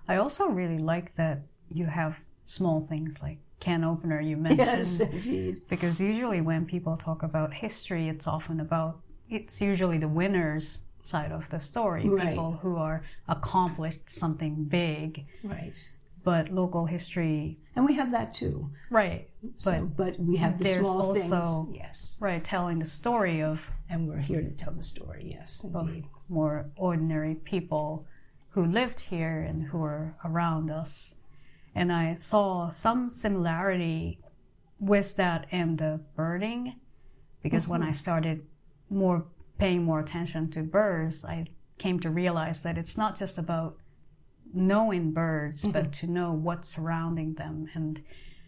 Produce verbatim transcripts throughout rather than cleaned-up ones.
I also really like that you have small things like can opener you mentioned. Yes, indeed. Because usually when people talk about history, it's often about, it's usually the winners side of the story. Right. People who are accomplished something big. Right. But local history... And we have that too. Right. So, But, but we have the there's small also, things. Yes. Right, telling the story of... And we're here to tell the story, yes, indeed. More ordinary people who lived here and who are around us. And I saw some similarity with that and the birding, because mm-hmm. when I started more paying more attention to birds, I came to realize that it's not just about knowing birds, mm-hmm. but to know what's surrounding them. And,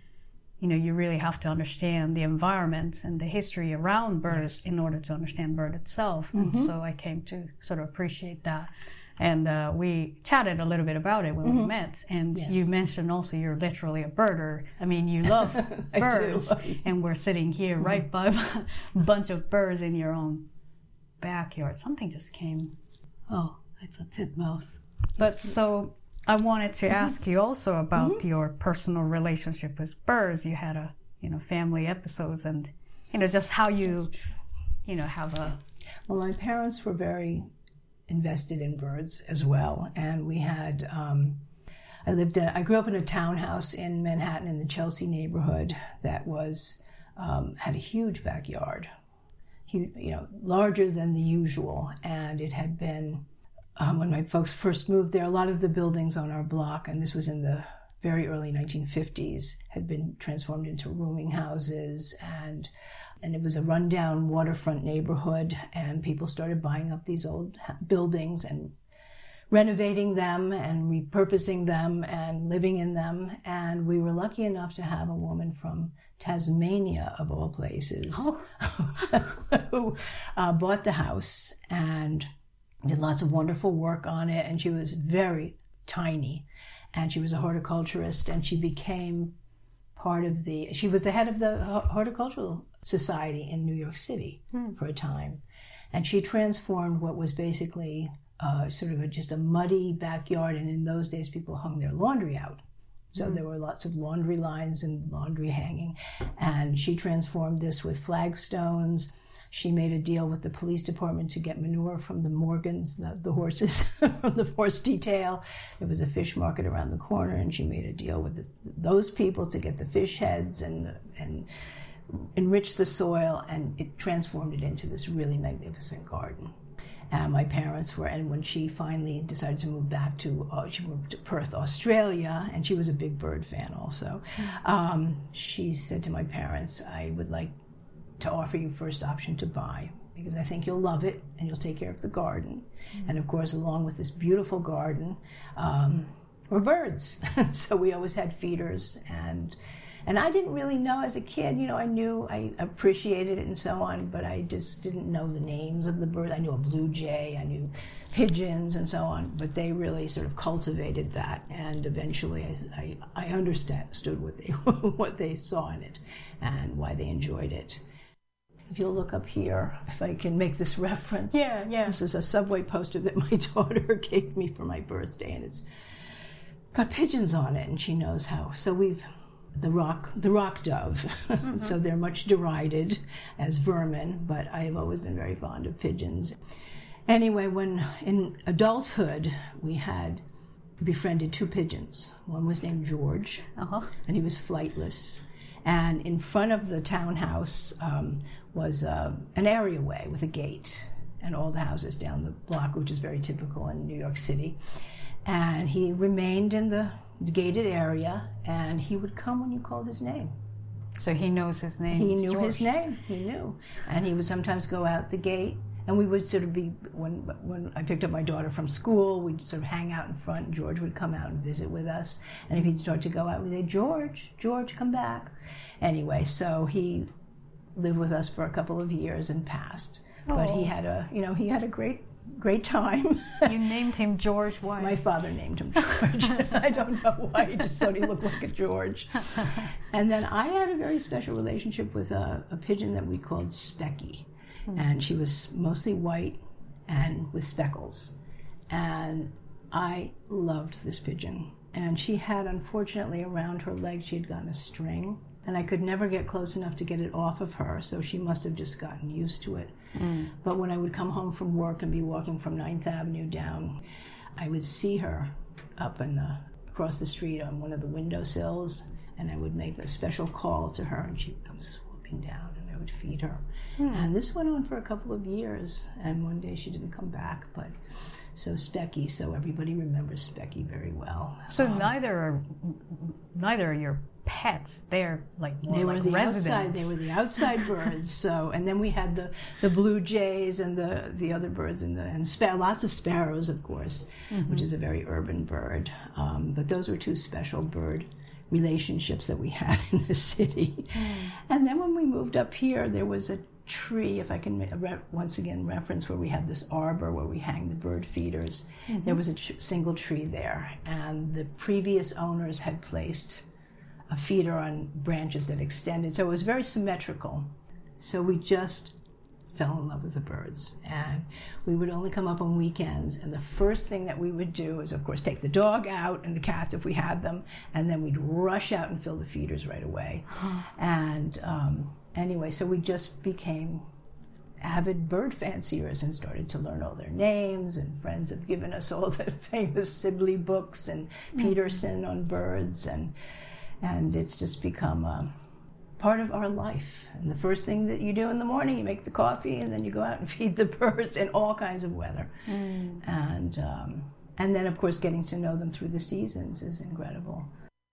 you know, you really have to understand the environment and the history around birds yes. in order to understand bird itself. Mm-hmm. And so I came to sort of appreciate that. And uh, we chatted a little bit about it when mm-hmm. we met. And yes. you mentioned also you're literally a birder. I mean, you love birds. And we're sitting here mm-hmm. right by a bunch of birds in your own backyard. Something just came. Oh, it's a titmouse. But so I wanted to mm-hmm. ask you also about mm-hmm. your personal relationship with birds. You had a, you know, family episodes and, you know, just how you, you know, have a... Well, my parents were very invested in birds as well. And we had, um, I lived in, I grew up in a townhouse in Manhattan in the Chelsea neighborhood that was, um, had a huge backyard, huge, you know, larger than the usual. And it had been, um, when my folks first moved there, a lot of the buildings on our block, and this was in the very early nineteen fifties, had been transformed into rooming houses, and and it was a rundown waterfront neighborhood, and people started buying up these old buildings and renovating them and repurposing them and living in them. And we were lucky enough to have a woman from Tasmania, of all places, oh. who uh, bought the house and did lots of wonderful work on it. And she was very tiny, and she was a horticulturist, and she became part of the, she was the head of the Horticultural Society in New York City hmm. for a time. And she transformed what was basically uh, sort of a, just a muddy backyard. And in those days, people hung their laundry out. So hmm. there were lots of laundry lines and laundry hanging. And she transformed this with flagstones. She made a deal with the police department to get manure from the Morgans, the, the horses, from the horse detail. There was a fish market around the corner, and she made a deal with the, those people to get the fish heads and and enrich the soil, and it transformed it into this really magnificent garden. And my parents were, and when she finally decided to move back to, uh, she moved to Perth, Australia, and she was a big bird fan also. Mm-hmm. Um, she said to my parents, I would like to offer you first option to buy, because I think you'll love it and you'll take care of the garden. Mm-hmm. And of course, along with this beautiful garden, um, were birds. So we always had feeders, and and I didn't really know as a kid, you know, I knew, I appreciated it and so on, but I just didn't know the names of the birds. I knew a blue jay, I knew pigeons and so on, but they really sort of cultivated that, and eventually I, I, I understood what they, what they saw in it and why they enjoyed it. If you'll look up here, if I can make this reference. Yeah, yeah. This is a subway poster that my daughter gave me for my birthday, and it's got pigeons on it, and she knows how. So we've, the rock, the rock dove. Mm-hmm. So they're much derided as vermin, but I have always been very fond of pigeons. Anyway, when in adulthood, we had befriended two pigeons. One was named George, uh-huh. and he was flightless. And in front of the townhouse um, was uh, an areaway with a gate and all the houses down the block, which is very typical in New York City. And he remained in the gated area, and he would come when you called his name. So he knows his name. He knew George. his name. He knew. And he would sometimes go out the gate, and we would sort of be, when when I picked up my daughter from school, we'd sort of hang out in front, and George would come out and visit with us. And if he'd start to go out, we'd say, George, George, come back. Anyway, so he lived with us for a couple of years and passed. Oh. But he had a, you know, he had a great, great time. You named him George why? My father named him George. I don't know why, he just thought he looked like a George. And then I had a very special relationship with a, a pigeon that we called Specky. And she was mostly white and with speckles. And I loved this pigeon. And she had, unfortunately, around her leg, she had gotten a string. And I could never get close enough to get it off of her, so she must have just gotten used to it. Mm. But when I would come home from work and be walking from ninth Avenue down, I would see her up in the, across the street on one of the windowsills, and I would make a special call to her, and she would come swooping down, and I would feed her. Mm. And this went on for a couple of years, and one day she didn't come back, but so Specky, so everybody remembers Specky very well. So um, neither are, neither are your pets. They're like more they were like the residents. outside. They were the outside birds. So, and then we had the, the blue jays and the, the other birds and the and spa- lots of sparrows, of course, mm-hmm. which is a very urban bird. Um, but those were two special bird relationships that we had in the city. Mm. And then when we moved up here, there was a tree, if I can re- once again reference, where we had this arbor where we hang the bird feeders. Mm-hmm. There was a tr- single tree there, and the previous owners had placed a feeder on branches that extended, so it was very symmetrical. So we just fell in love with the birds, and we would only come up on weekends, and the first thing that we would do is, of course, take the dog out and the cats if we had them, and then we'd rush out and fill the feeders right away. and um, anyway, so we just became avid bird fanciers and started to learn all their names, and friends have given us all the famous Sibley books and mm-hmm. Peterson on birds, and and it's just become a part of our life. And the first thing that you do in the morning, you make the coffee, and then you go out and feed the birds in all kinds of weather. Mm. And um, and then, of course, getting to know them through the seasons is incredible.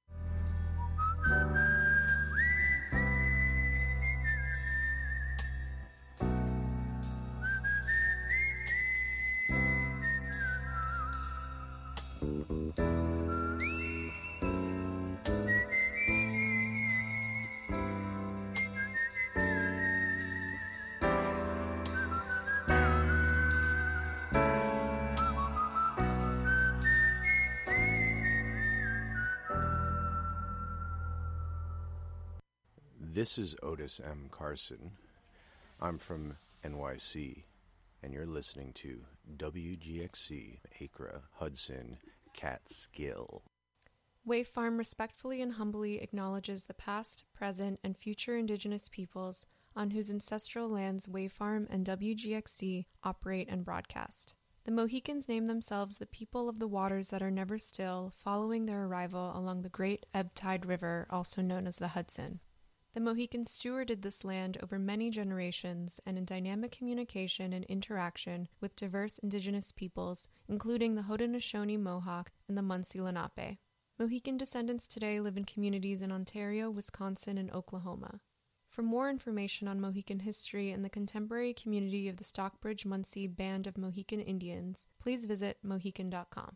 This is Otis M. Carson. I'm from N Y C, and you're listening to W G X C, Acra, Hudson, Catskill. Wave Farm respectfully and humbly acknowledges the past, present, and future Indigenous peoples on whose ancestral lands Wave Farm and W G X C operate and broadcast. The Mohicans name themselves the people of the waters that are never still, following their arrival along the great ebb tide river, also known as the Hudson. The Mohicans stewarded this land over many generations and in dynamic communication and interaction with diverse indigenous peoples, including the Haudenosaunee Mohawk and the Munsee Lenape. Mohican descendants today live in communities in Ontario, Wisconsin, and Oklahoma. For more information on Mohican history and the contemporary community of the Stockbridge-Munsee Band of Mohican Indians, please visit mohican dot com.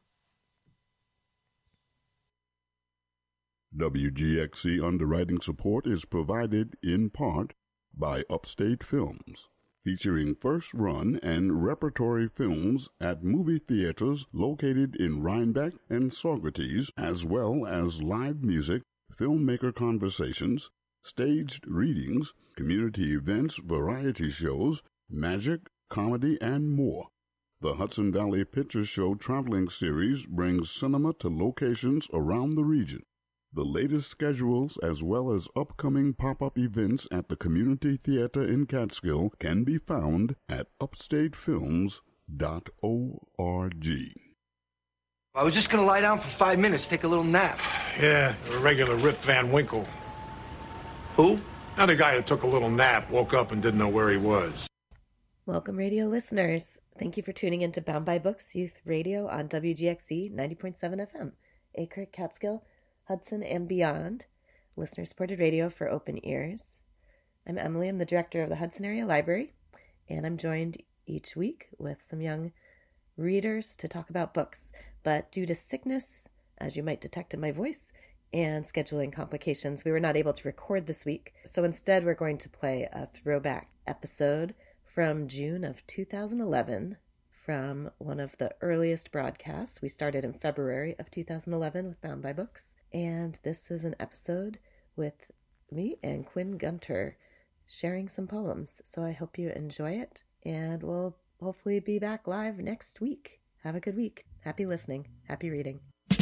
W G X C underwriting support is provided in part by Upstate Films, featuring first-run and repertory films at movie theaters located in Rhinebeck and Saugerties, as well as live music, filmmaker conversations, staged readings, community events, variety shows, magic, comedy, and more. The Hudson Valley Picture Show traveling series brings cinema to locations around the region. The latest schedules, as well as upcoming pop-up events at the Community Theater in Catskill, can be found at upstate films dot org. I was just going to lie down for five minutes, take a little nap. Yeah, a regular Rip Van Winkle. Who? Another guy who took a little nap, woke up and didn't know where he was. Welcome, radio listeners. Thank you for tuning in to Bound by Books Youth Radio on W G X C ninety point seven F M, Acre, Catskill, Hudson, and beyond. Listener-supported radio for open ears. I'm Emily. I'm the director of the Hudson Area Library, and I'm joined each week with some young readers to talk about books. But due to sickness, as you might detect in my voice, and scheduling complications, we were not able to record this week. So instead, we're going to play a throwback episode from June of two thousand eleven from one of the earliest broadcasts. We started in February of two thousand eleven with Bound by Books. And this is an episode with me and Quinn Gunter sharing some poems. So I hope you enjoy it, and we'll hopefully be back live next week. Have a good week. Happy listening. Happy reading.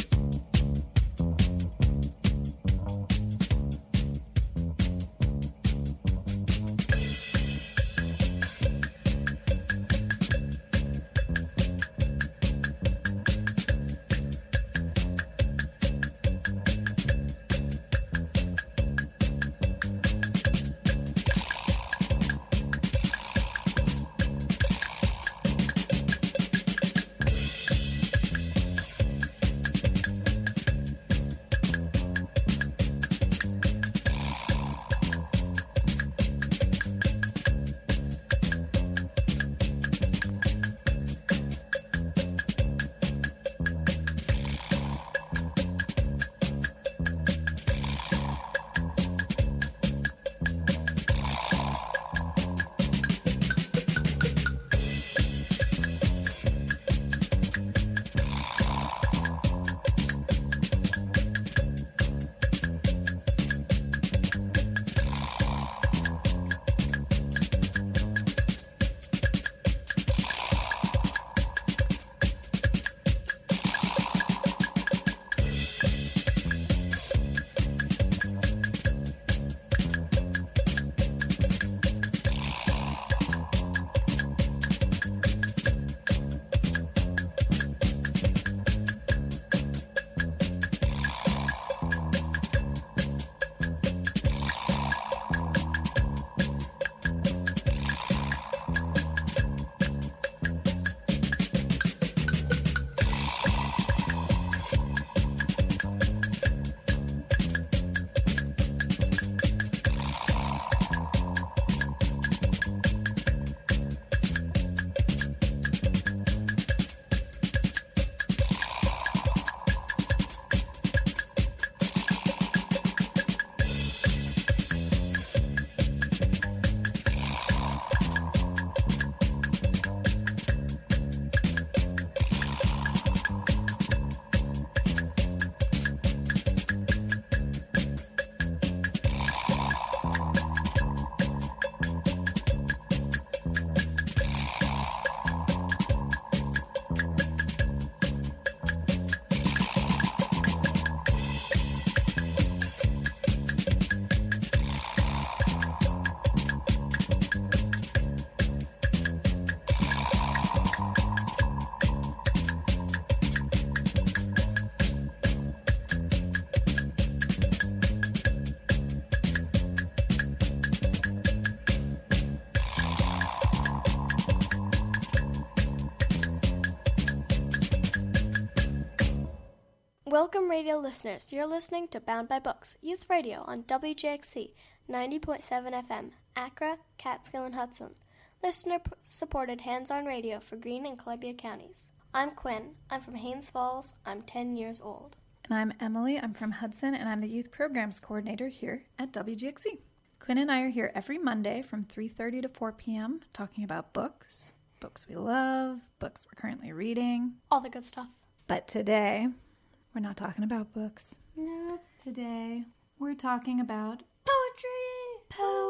Welcome, radio listeners. You're listening to Bound by Books, Youth Radio on W J X C ninety point seven F M, Accra, Catskill, and Hudson. Listener-supported hands-on radio for Greene and Columbia counties. I'm Quinn. I'm from Haines Falls. I'm ten years old. And I'm Emily. I'm from Hudson, and I'm the Youth Programs Coordinator here at W G X C. Quinn and I are here every Monday from three thirty to four p.m. talking about books, books we love, books we're currently reading. All the good stuff. But today, we're not talking about books. No. Today, we're talking about poetry!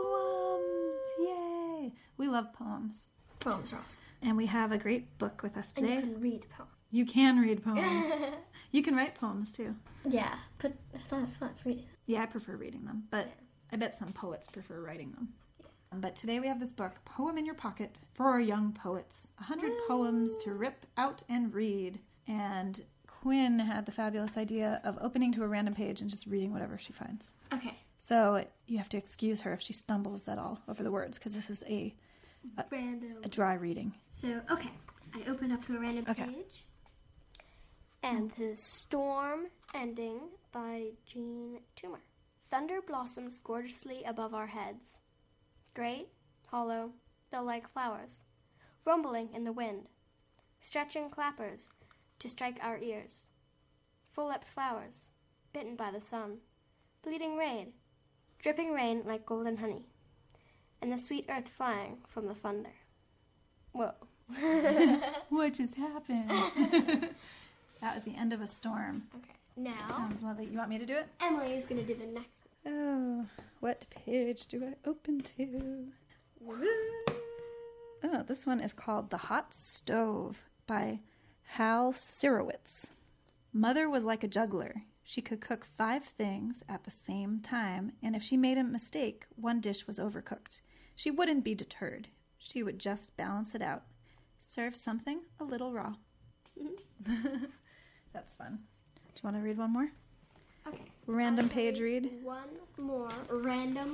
Poems! Yay! We love poems. Poems are awesome. And we have a great book with us today. And you can read poems. You can read poems. You can write poems, too. Yeah, but it's not as fun as reading. Yeah, I prefer reading them, but yeah. I bet some poets prefer writing them. Yeah. But today we have this book, Poem in Your Pocket for Young Poets. A hundred poems to rip out and read. And Quinn had the fabulous idea of opening to a random page and just reading whatever she finds. Okay. So you have to excuse her if she stumbles at all over the words, because this is a, a random a dry reading. So, okay. I open up to a random okay. page. And this is Storm Ending by Jean Toomer. Thunder blossoms gorgeously above our heads. Great, hollow, they're like flowers, rumbling in the wind, stretching clappers to strike our ears. Full-lipped flowers, bitten by the sun, bleeding rain, dripping rain like golden honey, and the sweet earth flying from the thunder. Whoa. What just happened? That was the end of a storm. Okay. Now. Sounds lovely. You want me to do it? Emily is going to do the next one. Oh, what page do I open to? Oh, this one is called The Hot Stove by Hal Sirowitz. Mother was like a juggler. She could cook five things at the same time, and if she made a mistake, one dish was overcooked. She wouldn't be deterred. She would just balance it out. Serve something a little raw. That's fun. Do you want to read one more? Okay. Random page read. One more random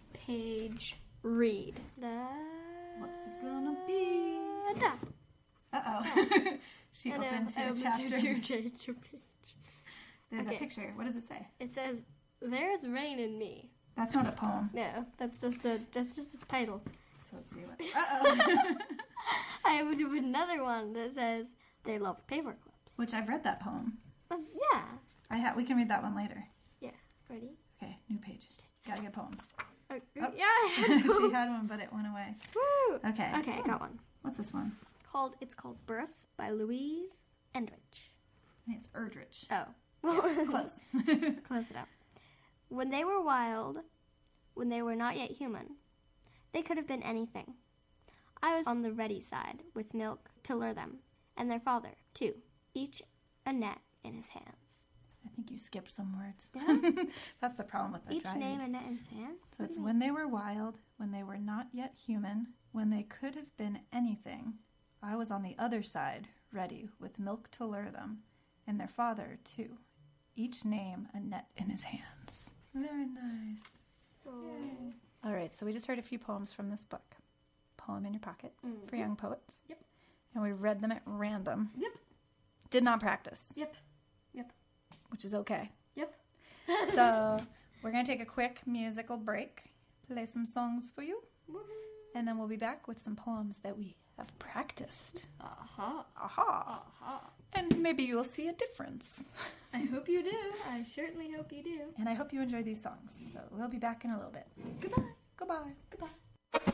page read. Da, What's it gonna be? Da. Uh-oh. She And opened to I a opened chapter. to a chapter page. There's Okay. a picture. What does it say? It says, "There's rain in me." That's not a poem. No, that's just a that's just a title. So let's see what. Uh-oh. I would do another one that says, "They love paper clips." Which I've read that poem. Uh, yeah. I ha- We can read that one later. Yeah. Ready? Okay, new page. Gotta get a poem. Uh, Oh. Yeah. I had She one. had one, but it went away. Woo. Okay. Okay, I got one. What's this one? Called it's called Birth by Louise Endrich. I think it's Erdrich. Oh. Close. Close enough. When they were wild, when they were not yet human, they could have been anything. I was on the ready side with milk to lure them, and their father, too, each a net in his hands. I think you skipped some words. Yeah. That's the problem with the Each dry name read. a net in his hands? So it's when they were wild, when they were not yet human, when they could have been anything. I was on the other side, ready, with milk to lure them, and their father, too. Each name a net in his hands. Very nice. So, All right, so we just heard a few poems from this book. Poem in Your Pocket Mhm. for Young Poets. Yep. And we read them at random. Yep. Did not practice. Yep. Yep. Which is okay. Yep. So we're going to take a quick musical break, play some songs for you, and then we'll be back with some poems that we have practiced. Uh-huh. Aha. Uh-huh. And maybe you'll see a difference. I hope you do. I certainly hope you do. And I hope you enjoy these songs. So we'll be back in a little bit. Goodbye. Goodbye. Goodbye.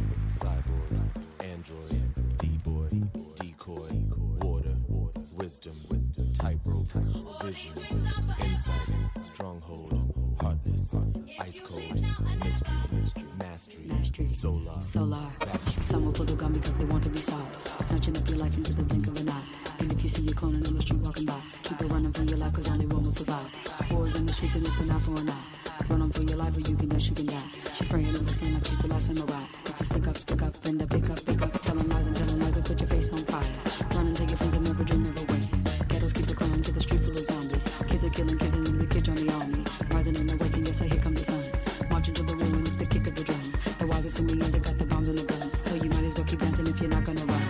Cyborg, android, D-boy, decoy, water, wisdom, tightrope, vision, insight, stronghold, heartless, ice cold, mystery, mastery, solar, Solar. battery. Some will pull the gun because they want to be stars, snatching up your life into the blink of an eye. And if you see your cloning on the street walking by, keep it running for your life because only one will survive. Wars in the streets and it's an eye for an eye. Run on for your life or you can dash, you can die. She's spraying on the scene like she's the last samurai. It's a stick up, stick up, and a pick up, pick up. Telling lies and telling lies and put your face on fire. Run and take your friends and never dream, never win. Ghettos keep it crying to the street full of zombies. Kids are killing kids and the kids join the army. Rising in the wake and yes, I here come the sun. Marching to the ruin with the kick of the drum. The wisest in me and they got the bombs and the guns. So you might as well keep dancing if you're not gonna run.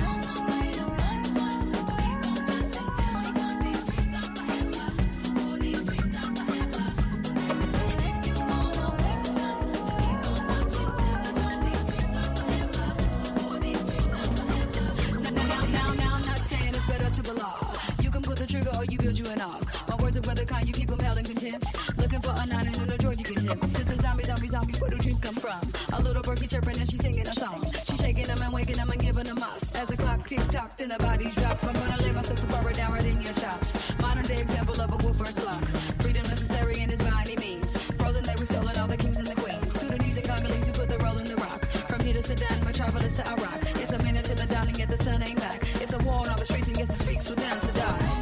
You keep them held in contempt. Looking for a nine and in a Georgia contempt. Since the zombie, zombie, zombie, where do dreams come from? A little birdie chirping and she's singing a song. She's shaking them and waking them and giving them us. As the clock tick tock, then the bodies drop. I'm gonna lay myself some further down right in your chops. Modern day example of a wolfer's clock. Freedom necessary and it's by any means. Frozen, they were selling all the kings and the queens. Sudanese and Congolese who put the roll in the rock. From here to Sudan, metropolis to Iraq. It's a minute to the dawn and yet the sun ain't back. It's a war on all the streets and yes, the streets will dance to die.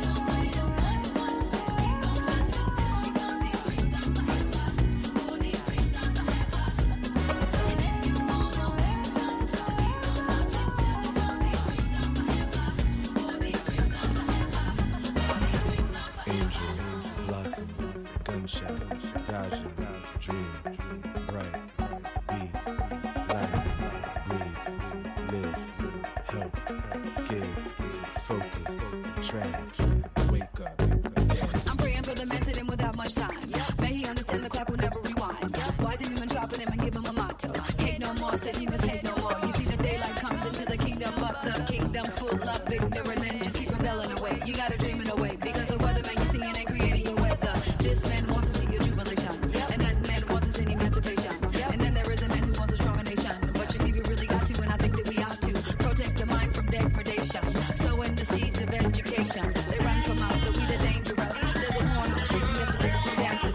Gunshot, dodging, dream, bright, be, life, breathe, live, help, give, focus, trance, wake up, dance. I'm praying for the man sitting without much time. May he understand the clock will never rewind. Wise in him and sharpen him and give him a motto. Hate no more, said he must hate no more. You see the daylight comes into the kingdom, but the kingdom's full of ignorant and just keep rebelling away. You gotta dream in a way because the weatherman you seeing ain't creating your weather. This man wants to see your jubilation, and that man wants to see emancipation. And then there is a man who wants a stronger nation. But you see, we really got to, and I think that we ought to protect the mind from degradation. Sowing the seeds of education. They run from us, so we the dangerous. There's a war on the streets, and yes, the freaks who dance.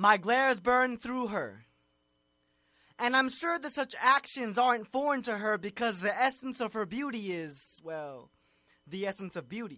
My glares burn through her. And I'm sure that such actions aren't foreign to her because the essence of her beauty is, well, the essence of beauty.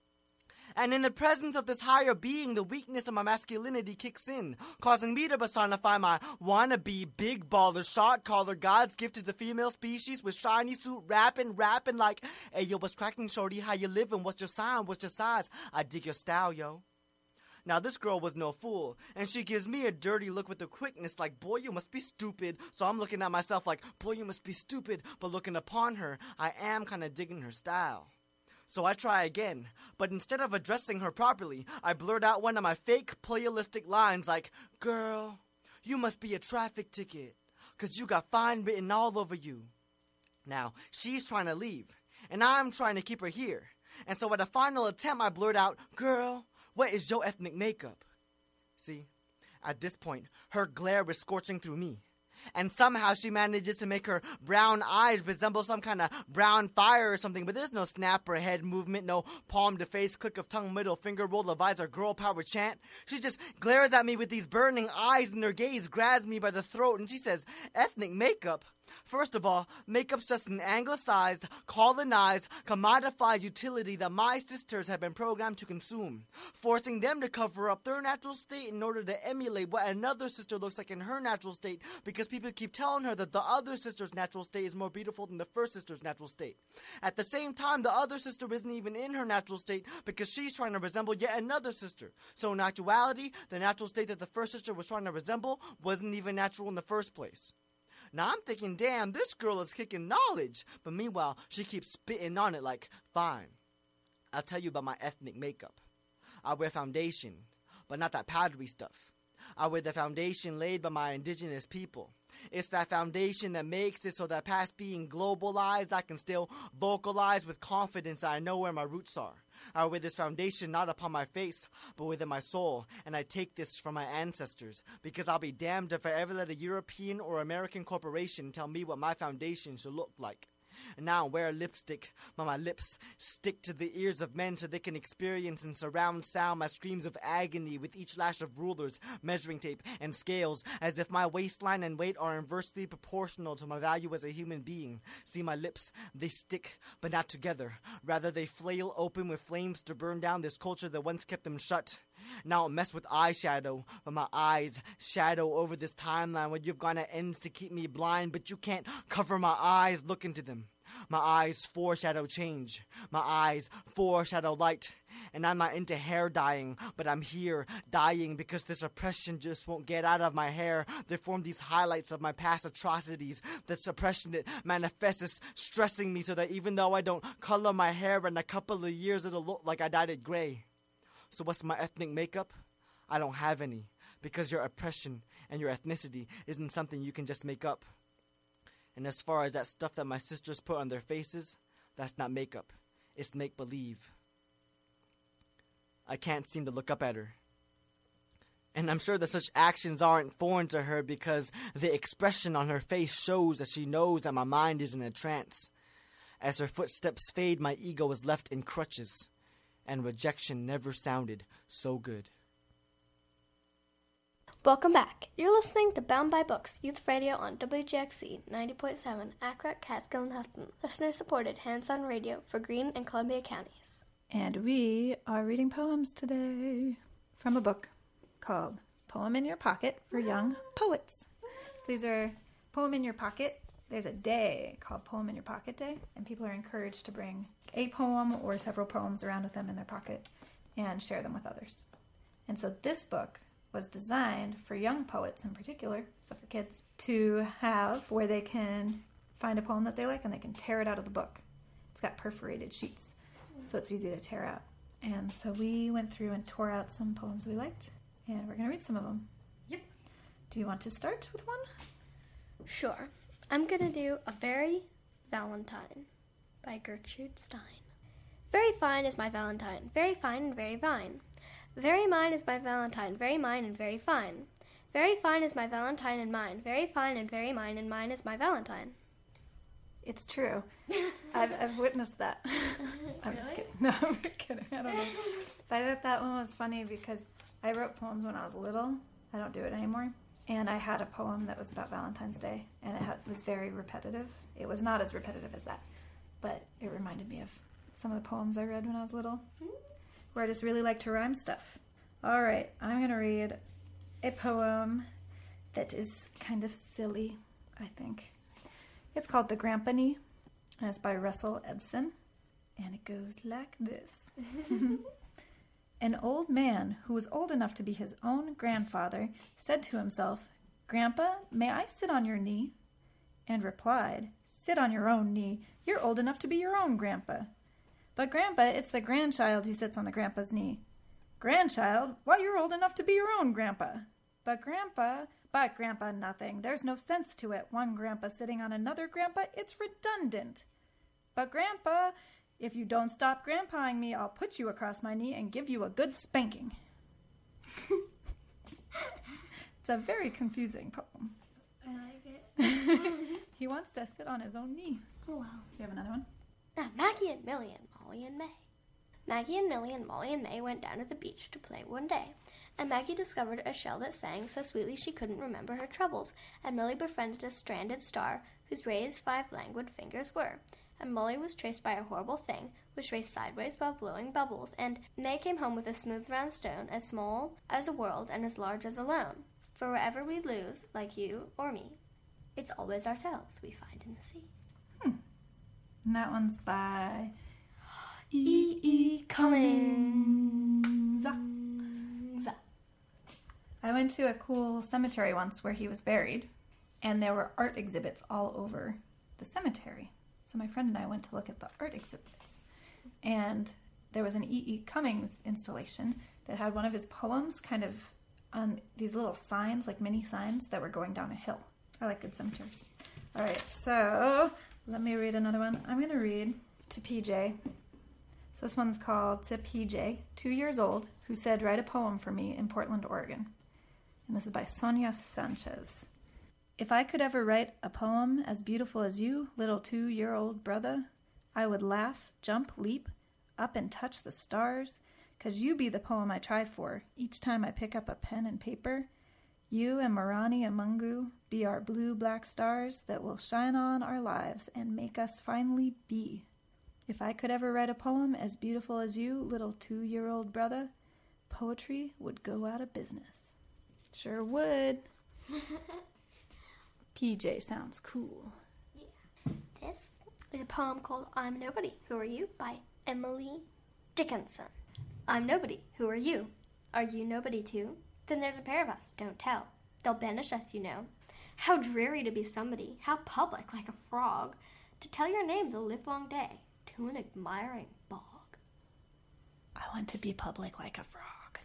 And in the presence of this higher being, the weakness of my masculinity kicks in, causing me to personify my wannabe big baller shot caller God's gift to the female species with shiny suit rapping, rapping like, hey yo, what's cracking, shorty, how you living, what's your sign, what's your size, I dig your style, yo. Now this girl was no fool, and she gives me a dirty look with a quickness like, boy, you must be stupid. So I'm looking at myself like, boy, you must be stupid. But looking upon her, I am kind of digging her style. So I try again, but instead of addressing her properly, I blurt out one of my fake playalistic lines like, girl, you must be a traffic ticket, 'cause you got fine written all over you. Now, she's trying to leave, and I'm trying to keep her here. And so at a final attempt, I blurt out, girl, what is your ethnic makeup? See, at this point, her glare is scorching through me. And somehow she manages to make her brown eyes resemble some kind of brown fire or something. But there's no snap or head movement, no palm to face, click of tongue, middle finger, roll of eyes, or girl power chant. She just glares at me with these burning eyes, and her gaze grabs me by the throat, and she says, ethnic makeup? First of all, makeup's just an anglicized, colonized, commodified utility that my sisters have been programmed to consume, forcing them to cover up their natural state in order to emulate what another sister looks like in her natural state, because people keep telling her that the other sister's natural state is more beautiful than the first sister's natural state. At the same time, the other sister isn't even in her natural state because she's trying to resemble yet another sister. So in actuality, the natural state that the first sister was trying to resemble wasn't even natural in the first place. Now I'm thinking, damn, this girl is kicking knowledge. But meanwhile, she keeps spitting on it like, fine, I'll tell you about my ethnic makeup. I wear foundation, but not that powdery stuff. I wear the foundation laid by my indigenous people. It's that foundation that makes it so that past being globalized, I can still vocalize with confidence that I know where my roots are. I wear this foundation not upon my face, but within my soul, and I take this from my ancestors, because I'll be damned if I ever let a European or American corporation tell me what my foundation should look like. And now I wear lipstick, but my lips stick to the ears of men so they can experience and surround sound my screams of agony with each lash of rulers, measuring tape, and scales, as if my waistline and weight are inversely proportional to my value as a human being. See, my lips, they stick, but not together. Rather, they flail open with flames to burn down this culture that once kept them shut. Now I'll mess with eyeshadow, but my eyes shadow over this timeline where you've gone at ends to keep me blind, but you can't cover my eyes, look into them. My eyes foreshadow change. My eyes foreshadow light. And I'm not into hair dyeing, but I'm here dying because this oppression just won't get out of my hair. They form these highlights of my past atrocities. The suppression that manifests is stressing me so that even though I don't color my hair in a couple of years, it'll look like I dyed it gray. So what's my ethnic makeup? I don't have any, because your oppression and your ethnicity isn't something you can just make up. And as far as that stuff that my sisters put on their faces, that's not makeup. It's make-believe. I can't seem to look up at her. And I'm sure that such actions aren't foreign to her because the expression on her face shows that she knows that my mind is in a trance. As her footsteps fade, my ego is left in crutches. And rejection never sounded so good. Welcome back. You're listening to Bound by Books, Youth Radio on W G X C ninety point seven, Accra, Catskill, and Houghton. Listener-supported hands-on radio for Greene and Columbia counties. And we are reading poems today from a book called Poem in Your Pocket for Young Poets. So these are Poem in Your Pocket. There's a day called Poem in Your Pocket Day, and people are encouraged to bring a poem or several poems around with them in their pocket and share them with others. And so this book was designed for young poets in particular, so for kids, to have where they can find a poem that they like and they can tear it out of the book. It's got perforated sheets, so it's easy to tear out. And so we went through and tore out some poems we liked, and we're going to read some of them. Yep. Do you want to start with one? Sure. I'm going to do A Very Valentine by Gertrude Stein. Very fine is my Valentine, very fine and very fine. Very mine is my Valentine, very mine and very fine. Very fine is my Valentine and mine, very fine and very mine, and mine is my Valentine. It's true. I've, I've witnessed that. I'm really? just kidding. No, I'm kidding. I don't know. But I thought that one was funny because I wrote poems when I was little, I don't do it anymore. And I had a poem that was about Valentine's Day, and it had, was very repetitive. It was not as repetitive as that, but it reminded me of some of the poems I read when I was little, where I just really like to rhyme stuff. All right, I'm going to read a poem that is kind of silly, I think. It's called The Grampany, and it's by Russell Edson, and it goes like this. An old man who was old enough to be his own grandfather said to himself, "Grandpa, may I sit on your knee?" And replied, "Sit on your own knee. You're old enough to be your own grandpa." "But Grandpa, it's the grandchild who sits on the grandpa's knee." "Grandchild? Why, you're old enough to be your own grandpa." "But Grandpa, but Grandpa, nothing. There's no sense to it. One grandpa sitting on another grandpa, it's redundant." "But Grandpa, if you don't stop grandpaing me, I'll put you across my knee and give you a good spanking." It's a very confusing poem. I like it. He wants to sit on his own knee. Oh, wow. Do you have another one? Now, Maggie and Millie and Molly and May. Maggie and Millie and Molly and May went down to the beach to play one day, and Maggie discovered a shell that sang so sweetly she couldn't remember her troubles, and Millie befriended a stranded star whose raised five languid fingers were, and Molly was chased by a horrible thing which raced sideways while blowing bubbles, and May came home with a smooth round stone as small as a world and as large as a loan. For wherever we lose, like you or me, it's always ourselves we find in the sea. Hmm. And that one's by E. E. Cummings. I went to a cool cemetery once where he was buried, and there were art exhibits all over the cemetery. So my friend and I went to look at the art exhibits, and there was an E. E. Cummings installation that had one of his poems kind of on these little signs, like mini signs, that were going down a hill. I like good cemeteries. All right, so let me read another one. I'm going to read to P J. So this one's called To P J, two years old, who said, "Write a poem for me in Portland, Oregon." And this is by Sonia Sanchez. "If I could ever write a poem as beautiful as you, little two-year-old brother, I would laugh, jump, leap, up and touch the stars, 'cause you be the poem I try for each time I pick up a pen and paper. You and Marani and Mungu be our blue-black stars that will shine on our lives and make us finally be. If I could ever write a poem as beautiful as you, little two-year-old brother, poetry would go out of business." Sure would. P J sounds cool. Yeah. This is a poem called I'm Nobody, Who Are You? By Emily Dickinson. I'm nobody. Who are you? Are you nobody too? Then there's a pair of us. Don't tell. They'll banish us, you know. How dreary to be somebody. How public, like a frog. To tell your name the livelong day. To an admiring bog. I want to be public like a frog.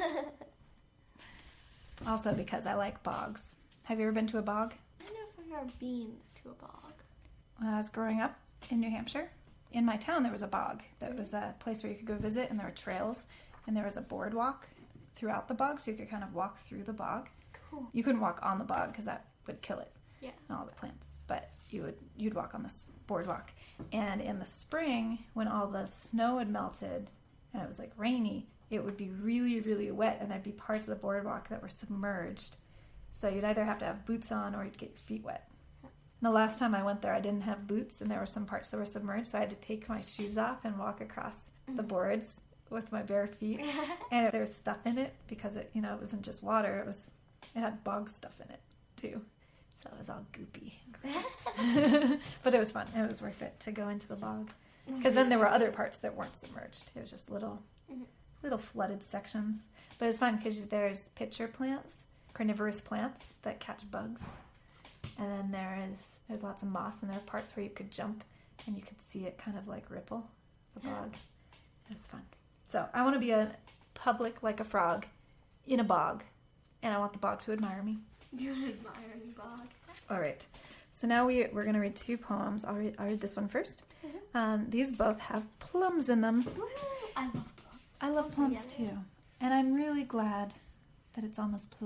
Also because I like bogs. Have you ever been to a bog? I don't know if I've ever been to a bog. When I was growing up in New Hampshire, in my town there was a bog. That was a place where you could go visit, and there were trails, and there was a boardwalk throughout the bog, so you could kind of walk through the bog. Cool. You couldn't walk on the bog because that would kill it. Yeah. And all the plants. But you would you'd walk on this boardwalk. And in the spring, when all the snow had melted and it was like rainy, it would be really, really wet, and there'd be parts of the boardwalk that were submerged. So you'd either have to have boots on or you'd get your feet wet. And the last time I went there, I didn't have boots, and there were some parts that were submerged, so I had to take my shoes off and walk across the boards with my bare feet. And there was stuff in it because it, you know, it wasn't just water. It was, it had bog stuff in it too. So it was all goopy and gross. But it was fun. It was worth it to go into the bog. Because then there were other parts that weren't submerged. It was just little, little flooded sections. But it was fun because there's pitcher plants, carnivorous plants that catch bugs. And then there is there's lots of moss, and there are parts where you could jump and you could see it kind of like ripple the bog. It's fun. So I want to be a public like a frog in a bog, and I want the bog to admire me. You're an admiring bog. All right. So now we, we're going to read two poems. I'll read, I'll read this one first. Mm-hmm. Um, these both have plums in them. Woo! I love plums. I love plums too. And I'm really glad that it's almost plum.